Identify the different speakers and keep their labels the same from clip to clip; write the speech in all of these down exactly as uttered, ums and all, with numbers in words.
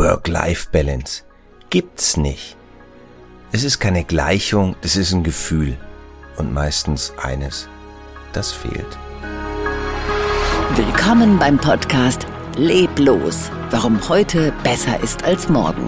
Speaker 1: Work-Life-Balance gibt's nicht. Es ist keine Gleichung, es ist ein Gefühl. Und meistens eines, das fehlt.
Speaker 2: Willkommen beim Podcast Leblos, warum heute besser ist als morgen.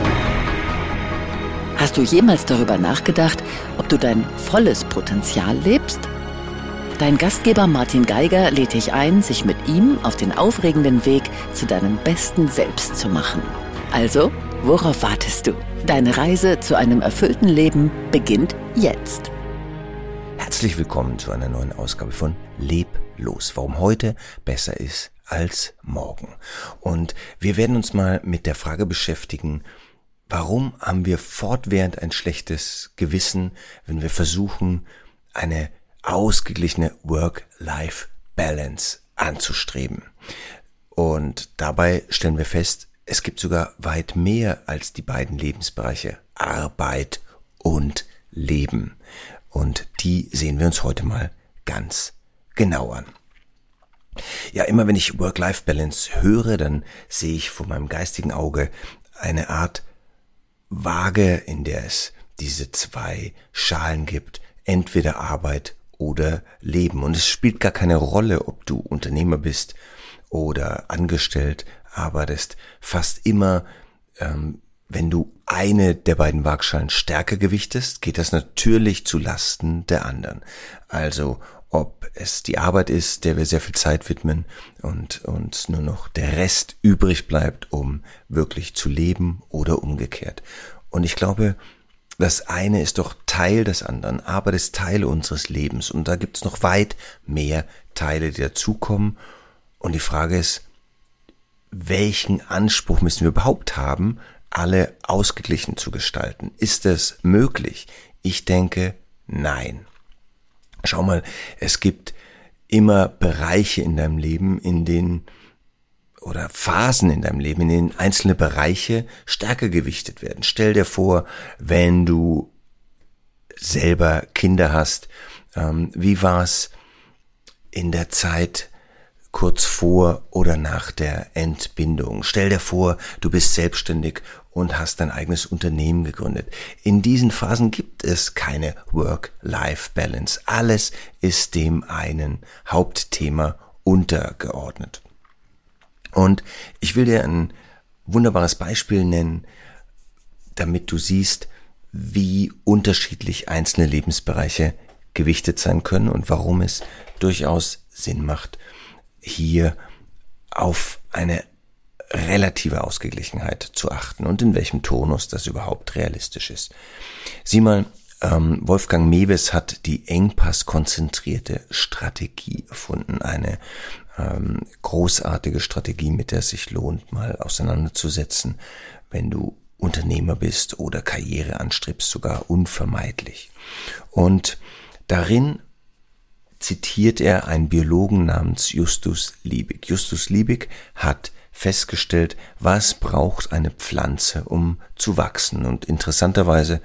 Speaker 2: Hast du jemals darüber nachgedacht, ob du dein volles Potenzial lebst? Dein Gastgeber Martin Geiger lädt dich ein, sich mit ihm auf den aufregenden Weg zu deinem besten Selbst zu machen. Also, worauf wartest du? Deine Reise zu einem erfüllten Leben beginnt jetzt.
Speaker 1: Herzlich willkommen zu einer neuen Ausgabe von Leblos, warum heute besser ist als morgen. Und wir werden uns mal mit der Frage beschäftigen, warum haben wir fortwährend ein schlechtes Gewissen, wenn wir versuchen, eine ausgeglichene Work-Life-Balance anzustreben. Und dabei stellen wir fest, es gibt sogar weit mehr als die beiden Lebensbereiche Arbeit und Leben. Und die sehen wir uns heute mal ganz genau an. Ja, immer wenn ich Work-Life-Balance höre, dann sehe ich vor meinem geistigen Auge eine Art Waage, in der es diese zwei Schalen gibt, entweder Arbeit oder Leben. Und es spielt gar keine Rolle, ob du Unternehmer bist oder angestellt arbeitest. Fast immer, ähm, wenn du eine der beiden Waagschalen stärker gewichtest, geht das natürlich zu Lasten der anderen. Also ob es die Arbeit ist, der wir sehr viel Zeit widmen und uns nur noch der Rest übrig bleibt, um wirklich zu leben oder umgekehrt. Und ich glaube, das eine ist doch Teil des anderen. Arbeit ist Teil unseres Lebens und da gibt's noch weit mehr Teile, die dazukommen. Und die Frage ist, welchen Anspruch müssen wir überhaupt haben, alle ausgeglichen zu gestalten? Ist es möglich? Ich denke, nein. Schau mal, es gibt immer Bereiche in deinem Leben, in denen oder Phasen in deinem Leben, in denen einzelne Bereiche stärker gewichtet werden. Stell dir vor, wenn du selber Kinder hast, ähm, wie war es in der Zeit kurz vor oder nach der Entbindung? Stell dir vor, du bist selbstständig und hast dein eigenes Unternehmen gegründet. In diesen Phasen gibt es keine Work-Life-Balance. Alles ist dem einen Hauptthema untergeordnet. Und ich will dir ein wunderbares Beispiel nennen, damit du siehst, wie unterschiedlich einzelne Lebensbereiche gewichtet sein können und warum es durchaus Sinn macht, hier auf eine relative Ausgeglichenheit zu achten und in welchem Tonus das überhaupt realistisch ist. Sieh mal, ähm, Wolfgang Mewes hat die engpasskonzentrierte Strategie erfunden, eine ähm, großartige Strategie, mit der es sich lohnt, mal auseinanderzusetzen, wenn du Unternehmer bist oder Karriere anstrebst, sogar unvermeidlich. Und darin zitiert er einen Biologen namens Justus Liebig. Justus Liebig hat festgestellt, was braucht eine Pflanze, um zu wachsen. Und interessanterweise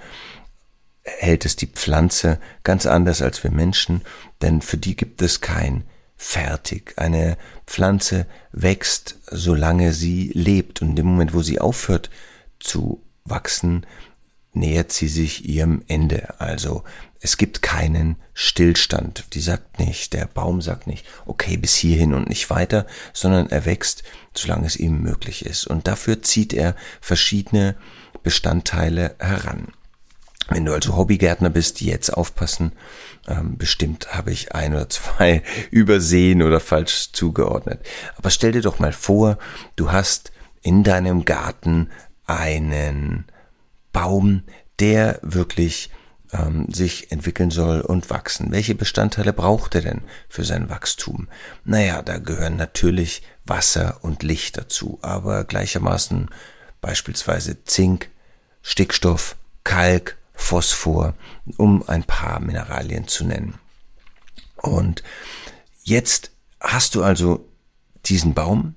Speaker 1: hält es die Pflanze ganz anders als wir Menschen, denn für die gibt es kein Fertig. Eine Pflanze wächst, solange sie lebt. Und in dem Moment, wo sie aufhört zu wachsen, nähert sie sich ihrem Ende. Also es gibt keinen Stillstand. Die sagt nicht, der Baum sagt nicht, okay, bis hierhin und nicht weiter, sondern er wächst, solange es ihm möglich ist. Und dafür zieht er verschiedene Bestandteile heran. Wenn du also Hobbygärtner bist, die jetzt aufpassen, ähm, bestimmt habe ich ein oder zwei übersehen oder falsch zugeordnet. Aber stell dir doch mal vor, du hast in deinem Garten einen Baum, der wirklich ähm, sich entwickeln soll und wachsen. Welche Bestandteile braucht er denn für sein Wachstum? Naja, da gehören natürlich Wasser und Licht dazu, aber gleichermaßen beispielsweise Zink, Stickstoff, Kalk, Phosphor, um ein paar Mineralien zu nennen. Und jetzt hast du also diesen Baum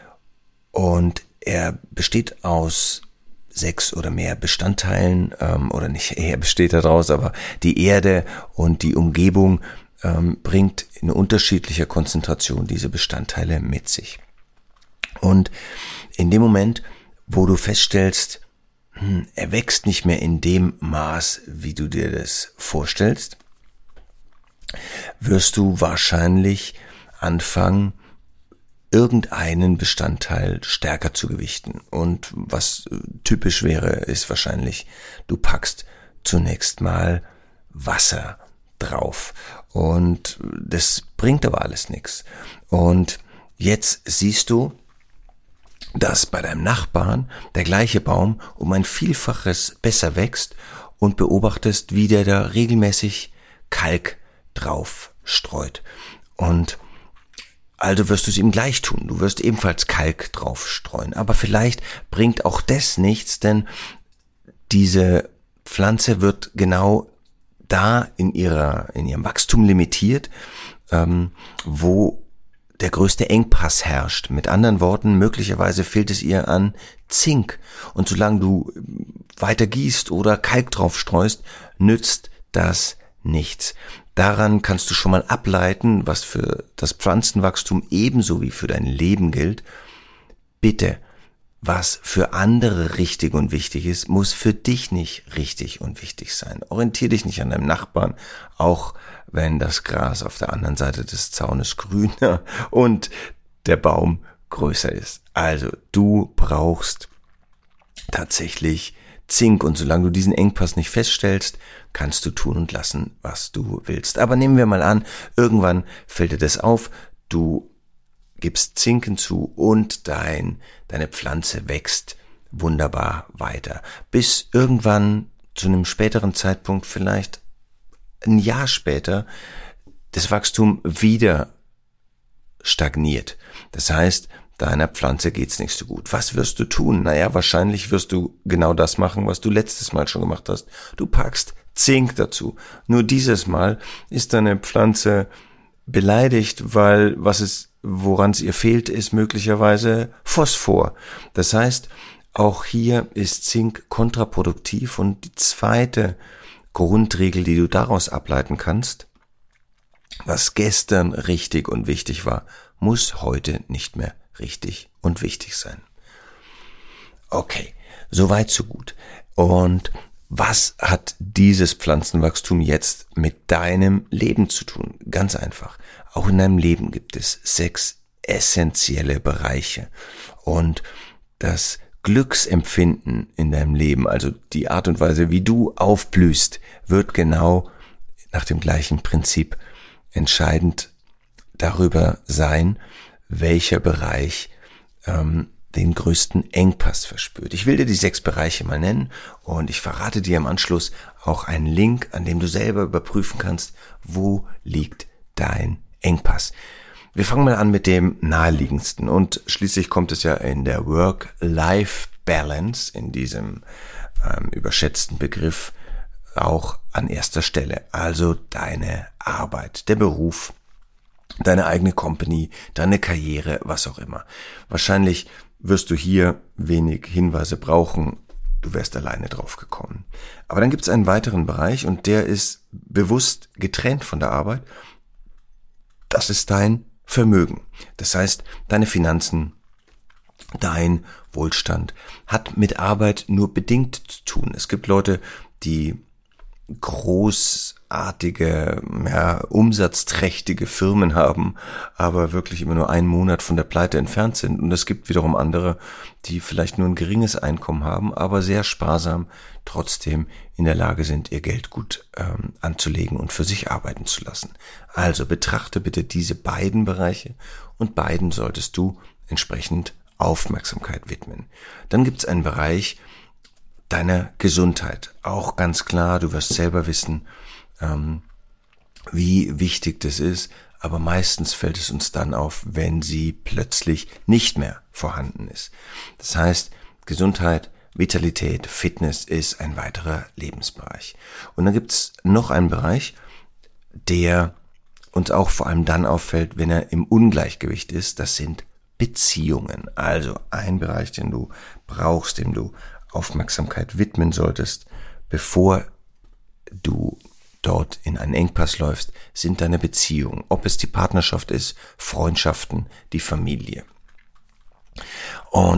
Speaker 1: und er besteht aus sechs oder mehr Bestandteilen, ähm, oder nicht, er besteht daraus, aber die Erde und die Umgebung ähm, bringt in unterschiedlicher Konzentration diese Bestandteile mit sich. Und in dem Moment, wo du feststellst, hm, er wächst nicht mehr in dem Maß, wie du dir das vorstellst, wirst du wahrscheinlich anfangen, irgendeinen Bestandteil stärker zu gewichten. Und was typisch wäre, ist wahrscheinlich, du packst zunächst mal Wasser drauf. Und das bringt aber alles nichts. Und jetzt siehst du, dass bei deinem Nachbarn der gleiche Baum um ein Vielfaches besser wächst und beobachtest, wie der da regelmäßig Kalk drauf streut. Und also wirst du es ihm gleich tun. Du wirst ebenfalls Kalk drauf streuen. Aber vielleicht bringt auch das nichts, denn diese Pflanze wird genau da in ihrer, in ihrem Wachstum limitiert, ähm, wo der größte Engpass herrscht. Mit anderen Worten, möglicherweise fehlt es ihr an Zink. Und solange du weiter gießt oder Kalk drauf streust, nützt das nichts. Daran kannst du schon mal ableiten, was für das Pflanzenwachstum ebenso wie für dein Leben gilt. Bitte, was für andere richtig und wichtig ist, muss für dich nicht richtig und wichtig sein. Orientier dich nicht an deinem Nachbarn, auch wenn das Gras auf der anderen Seite des Zaunes grüner und der Baum größer ist. Also du brauchst tatsächlich Zink und solange du diesen Engpass nicht feststellst, kannst du tun und lassen, was du willst. Aber nehmen wir mal an, irgendwann fällt dir das auf, du gibst Zink hinzu und dein, deine Pflanze wächst wunderbar weiter. Bis irgendwann zu einem späteren Zeitpunkt, vielleicht ein Jahr später, das Wachstum wieder stagniert. Das heißt, deiner Pflanze geht's nicht so gut. Was wirst du tun? Naja, wahrscheinlich wirst du genau das machen, was du letztes Mal schon gemacht hast. Du packst Zink dazu. Nur dieses Mal ist deine Pflanze beleidigt, weil was es, woran es ihr fehlt, ist möglicherweise Phosphor. Das heißt, auch hier ist Zink kontraproduktiv und die zweite Grundregel, die du daraus ableiten kannst, was gestern richtig und wichtig war, muss heute nicht mehr richtig und wichtig sein. Okay, soweit so gut. Und was hat dieses Pflanzenwachstum jetzt mit deinem Leben zu tun? Ganz einfach. Auch in deinem Leben gibt es sechs essentielle Bereiche. Und das Glücksempfinden in deinem Leben, also die Art und Weise, wie du aufblühst, wird genau nach dem gleichen Prinzip entscheidend darüber sein, welcher Bereich ähm, den größten Engpass verspürt. Ich will dir die sechs Bereiche mal nennen und ich verrate dir im Anschluss auch einen Link, an dem du selber überprüfen kannst, wo liegt dein Engpass. Wir fangen mal an mit dem naheliegendsten und schließlich kommt es ja in der Work-Life-Balance, in diesem ähm, überschätzten Begriff, auch an erster Stelle. Also deine Arbeit, der Beruf, deine eigene Company, deine Karriere, was auch immer. Wahrscheinlich wirst du hier wenig Hinweise brauchen, du wärst alleine drauf gekommen. Aber dann gibt es einen weiteren Bereich und der ist bewusst getrennt von der Arbeit. Das ist dein Vermögen. Das heißt, deine Finanzen, dein Wohlstand hat mit Arbeit nur bedingt zu tun. Es gibt Leute, die großartige, ja, umsatzträchtige Firmen haben, aber wirklich immer nur einen Monat von der Pleite entfernt sind. Und es gibt wiederum andere, die vielleicht nur ein geringes Einkommen haben, aber sehr sparsam trotzdem in der Lage sind, ihr Geld gut ähm, anzulegen und für sich arbeiten zu lassen. Also betrachte bitte diese beiden Bereiche und beiden solltest du entsprechend Aufmerksamkeit widmen. Dann gibt es einen Bereich deiner Gesundheit. Auch ganz klar, du wirst selber wissen, ähm, wie wichtig das ist, aber meistens fällt es uns dann auf, wenn sie plötzlich nicht mehr vorhanden ist. Das heißt, Gesundheit, Vitalität, Fitness ist ein weiterer Lebensbereich. Und dann gibt's noch einen Bereich, der uns auch vor allem dann auffällt, wenn er im Ungleichgewicht ist. Das sind Beziehungen. Also ein Bereich, den du brauchst, dem du Aufmerksamkeit widmen solltest, bevor du dort in einen Engpass läufst, sind deine Beziehungen. Ob es die Partnerschaft ist, Freundschaften, die Familie. Und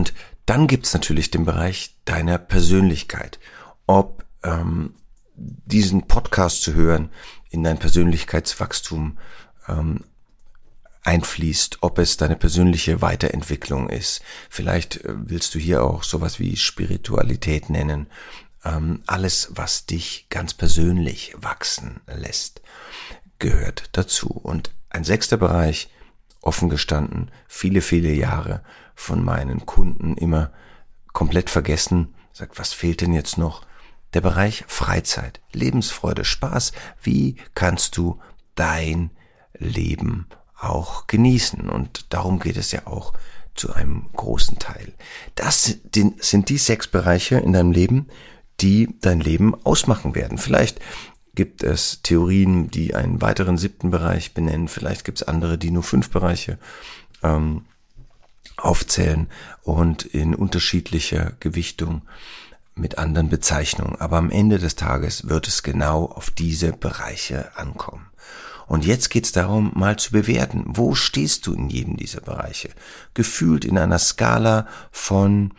Speaker 1: Dann gibt's natürlich den Bereich deiner Persönlichkeit. Ob ähm, diesen Podcast zu hören in dein Persönlichkeitswachstum ähm, einfließt, ob es deine persönliche Weiterentwicklung ist. Vielleicht willst du hier auch sowas wie Spiritualität nennen. Ähm, alles, was dich ganz persönlich wachsen lässt, gehört dazu. Und ein sechster Bereich, offen gestanden, viele, viele Jahre von meinen Kunden immer komplett vergessen, sagt, was fehlt denn jetzt noch? Der Bereich Freizeit, Lebensfreude, Spaß. Wie kannst du dein Leben auch genießen? Und darum geht es ja auch zu einem großen Teil. Das sind die sechs Bereiche in deinem Leben, die dein Leben ausmachen werden. Vielleicht gibt es Theorien, die einen weiteren siebten Bereich benennen. Vielleicht gibt es andere, die nur fünf Bereiche ähm, aufzählen und in unterschiedlicher Gewichtung mit anderen Bezeichnungen. Aber am Ende des Tages wird es genau auf diese Bereiche ankommen. Und jetzt geht es darum, mal zu bewerten, wo stehst du in jedem dieser Bereiche? Gefühlt in einer Skala von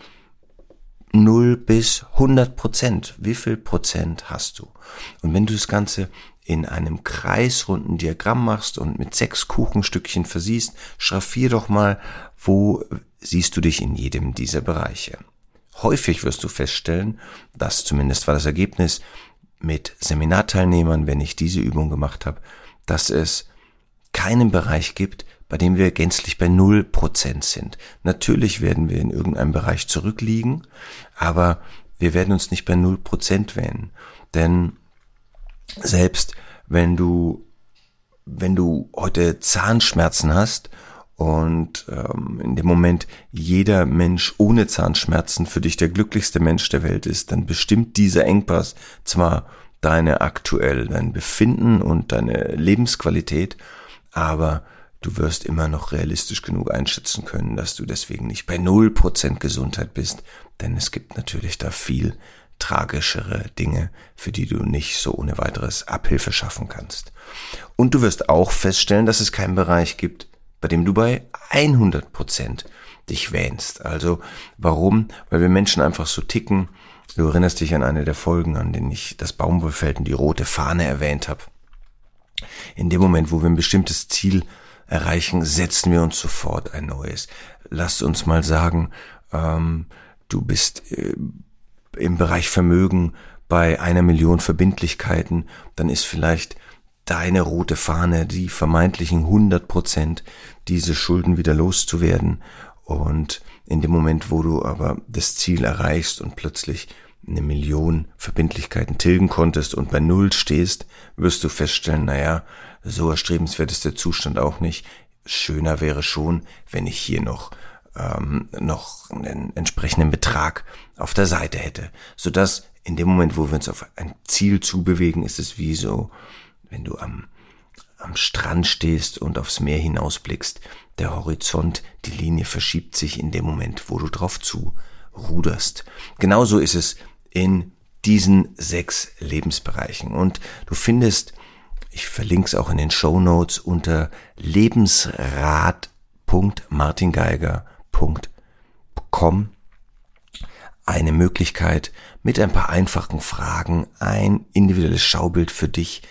Speaker 1: null bis hundert Prozent. Wie viel Prozent hast du? Und wenn du das Ganze in einem kreisrunden Diagramm machst und mit sechs Kuchenstückchen versiehst, schraffier doch mal, wo siehst du dich in jedem dieser Bereiche. Häufig wirst du feststellen, das zumindest war das Ergebnis mit Seminarteilnehmern, wenn ich diese Übung gemacht habe, dass es keinen Bereich gibt, bei dem wir gänzlich bei null Prozent sind. Natürlich werden wir in irgendeinem Bereich zurückliegen, aber wir werden uns nicht bei null Prozent wählen. Denn selbst wenn du, wenn du heute Zahnschmerzen hast und ähm, in dem Moment jeder Mensch ohne Zahnschmerzen für dich der glücklichste Mensch der Welt ist, dann bestimmt dieser Engpass zwar deine aktuell, dein Befinden und deine Lebensqualität, aber du wirst immer noch realistisch genug einschätzen können, dass du deswegen nicht bei null Prozent Gesundheit bist, denn es gibt natürlich da viel tragischere Dinge, für die du nicht so ohne weiteres Abhilfe schaffen kannst. Und du wirst auch feststellen, dass es keinen Bereich gibt, bei dem du bei hundert Prozent dich wähnst. Also warum? Weil wir Menschen einfach so ticken. Du erinnerst dich an eine der Folgen, an denen ich das Baumwollfeld und die rote Fahne erwähnt habe. In dem Moment, wo wir ein bestimmtes Ziel erreichen, setzen wir uns sofort ein neues. Lass uns mal sagen, ähm, du bist äh, im Bereich Vermögen bei einer Million Verbindlichkeiten, dann ist vielleicht deine rote Fahne, die vermeintlichen hundert Prozent, diese Schulden wieder loszuwerden. Und in dem Moment, wo du aber das Ziel erreichst und plötzlich eine Million Verbindlichkeiten tilgen konntest und bei Null stehst, wirst du feststellen, naja, so erstrebenswert ist der Zustand auch nicht. Schöner wäre schon, wenn ich hier noch ähm, noch einen entsprechenden Betrag auf der Seite hätte. Sodass in dem Moment, wo wir uns auf ein Ziel zubewegen, ist es wie so, wenn du am, am Strand stehst und aufs Meer hinausblickst, der Horizont, die Linie verschiebt sich in dem Moment, wo du drauf zu ruderst. Genauso ist es in diesen sechs Lebensbereichen. Und du findest, ich verlinke es auch in den Shownotes unter lebensrat punkt martingeiger punkt com eine Möglichkeit, mit ein paar einfachen Fragen ein individuelles Schaubild für dich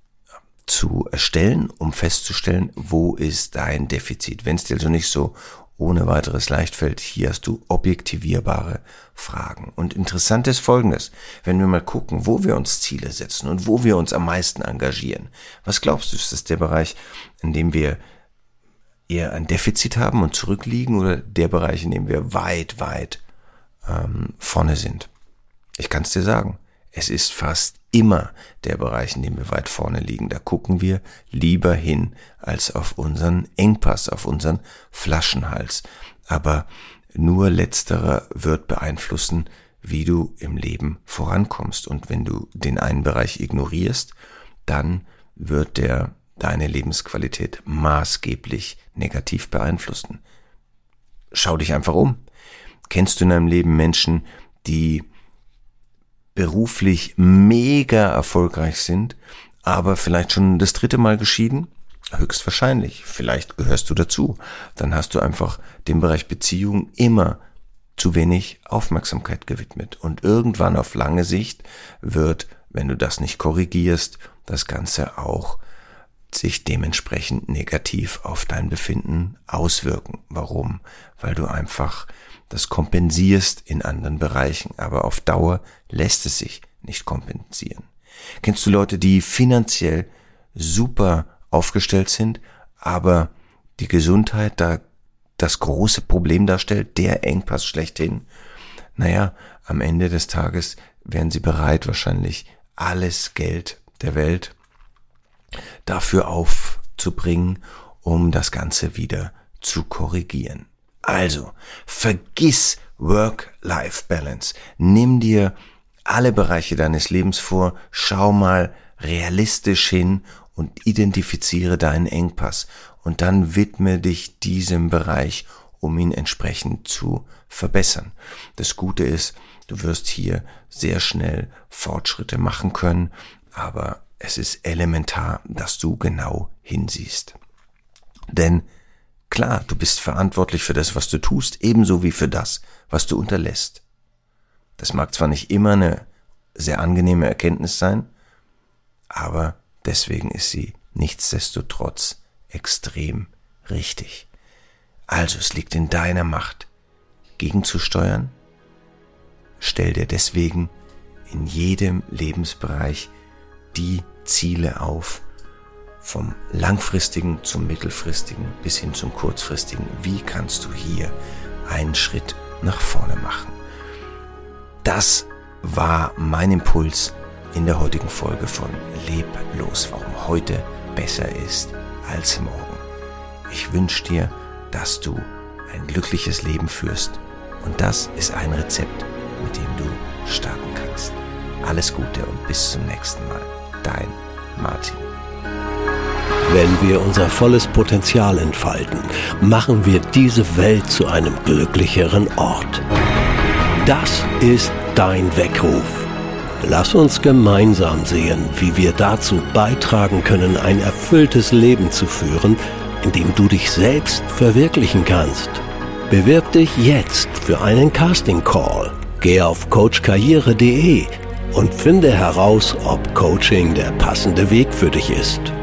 Speaker 1: zu erstellen, um festzustellen, wo ist dein Defizit. Wenn es dir also nicht so ohne weiteres leicht fällt, hier hast du objektivierbare Fragen. Und interessant ist Folgendes, wenn wir mal gucken, wo wir uns Ziele setzen und wo wir uns am meisten engagieren. Was glaubst du, ist das der Bereich, in dem wir eher ein Defizit haben und zurückliegen oder der Bereich, in dem wir weit, weit ähm, vorne sind? Ich kann es dir sagen, es ist fast immer der Bereich, in dem wir weit vorne liegen. Da gucken wir lieber hin als auf unseren Engpass, auf unseren Flaschenhals. Aber nur letzterer wird beeinflussen, wie du im Leben vorankommst. Und wenn du den einen Bereich ignorierst, dann wird der deine Lebensqualität maßgeblich negativ beeinflussen. Schau dich einfach um. Kennst du in deinem Leben Menschen, die beruflich mega erfolgreich sind, aber vielleicht schon das dritte Mal geschieden? Höchstwahrscheinlich. Vielleicht gehörst du dazu. Dann hast du einfach den Bereich Beziehung immer zu wenig Aufmerksamkeit gewidmet. Und irgendwann auf lange Sicht wird, wenn du das nicht korrigierst, das Ganze auch sich dementsprechend negativ auf dein Befinden auswirken. Warum? Weil du einfach das kompensierst in anderen Bereichen, aber auf Dauer lässt es sich nicht kompensieren. Kennst du Leute, die finanziell super aufgestellt sind, aber die Gesundheit da das große Problem darstellt, der Engpass schlechthin? Naja, am Ende des Tages wären sie bereit, wahrscheinlich alles Geld der Welt dafür aufzubringen, um das Ganze wieder zu korrigieren. Also, vergiss Work-Life-Balance. Nimm dir alle Bereiche deines Lebens vor, schau mal realistisch hin und identifiziere deinen Engpass. Und dann widme dich diesem Bereich, um ihn entsprechend zu verbessern. Das Gute ist, du wirst hier sehr schnell Fortschritte machen können, aber es ist elementar, dass du genau hinsiehst. Denn klar, du bist verantwortlich für das, was du tust, ebenso wie für das, was du unterlässt. Das mag zwar nicht immer eine sehr angenehme Erkenntnis sein, aber deswegen ist sie nichtsdestotrotz extrem richtig. Also es liegt in deiner Macht, gegenzusteuern. Stell dir deswegen in jedem Lebensbereich die Ziele auf, vom langfristigen zum mittelfristigen bis hin zum kurzfristigen. Wie kannst du hier einen Schritt nach vorne machen? Das war mein Impuls in der heutigen Folge von Leblos, warum heute besser ist als morgen. Ich wünsche dir, dass du ein glückliches Leben führst, und das ist ein Rezept, mit dem du starten kannst. Alles Gute und bis zum nächsten Mal. Dein Martin.
Speaker 3: Wenn wir unser volles Potenzial entfalten, machen wir diese Welt zu einem glücklicheren Ort. Das ist dein Weckruf. Lass uns gemeinsam sehen, wie wir dazu beitragen können, ein erfülltes Leben zu führen, in dem du dich selbst verwirklichen kannst. Bewirb dich jetzt für einen Casting-Call. Geh auf coach karriere punkt de und finde heraus, ob Coaching der passende Weg für dich ist.